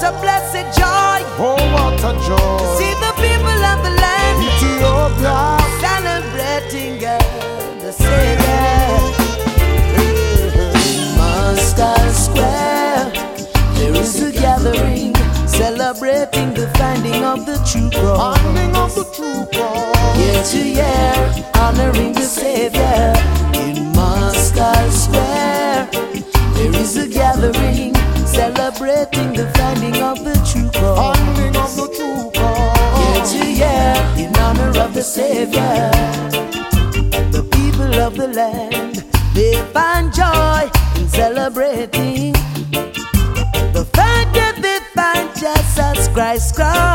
a blessed joy. Oh, what a To joy. see the people of the land Ethiopia. celebrating the Savior. In Moscow Square, there is a gathering celebrating the finding of the true cross. Finding of the true cross. Year to year, honoring the Savior. In Moscow Square, there is a gathering celebrating the finding of the true cross. Finding of the true Year cross. to year, in honor of the Savior, the people of the land, they find joy in celebrating the fact that they find Jesus Christ.